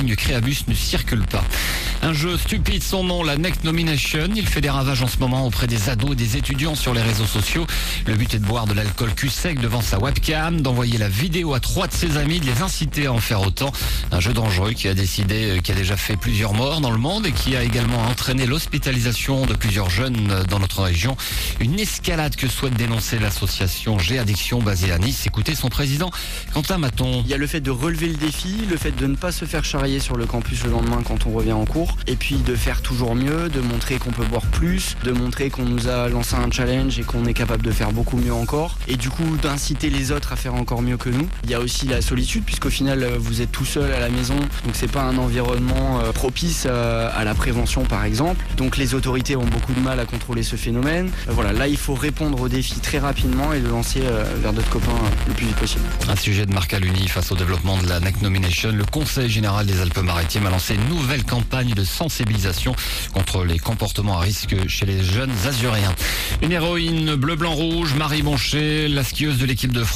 ligne Créabus ne circule pas. Un jeu stupide, son nom, la Next Nomination. Il fait des ravages en ce moment auprès des ados et des étudiants sur les réseaux sociaux. Le but est de boire de l'alcool cul sec devant sa webcam, d'envoyer la vidéo à 3 de ses amis, de les inciter à en faire autant. Un jeu dangereux qui a déjà fait plusieurs morts dans le monde et qui a également entraîné l'hospitalisation de plusieurs jeunes dans notre région. Une escalade que souhaite dénoncer l'association G-Addiction basée à Nice. Écoutez son président, Quentin Maton. Il y a le fait de relever le défi, le fait de ne pas se faire charrier sur le campus le lendemain quand on revient en cours, et puis de faire toujours mieux, de montrer qu'on peut boire plus, de montrer qu'on nous a lancé un challenge et qu'on est capable de faire beaucoup mieux encore, et du coup d'inciter les autres à faire encore mieux que nous. Il y a aussi la solitude, puisqu'au final vous êtes tout seul à la maison, donc c'est pas un environnement propice à la prévention par exemple. Donc les autorités ont beaucoup de mal à contrôler ce phénomène. Voilà, là il faut répondre au défi très rapidement et le lancer vers d'autres copains le plus vite possible. Un sujet de marque à l'Uni face au développement de la Next Nomination. Le Conseil général des Alpes-Maritimes a lancé une nouvelle campagne de sensibilisation contre les comportements à risque chez les jeunes azuréens. Une héroïne bleu-blanc-rouge, Marie Bonchet, la skieuse de l'équipe de France.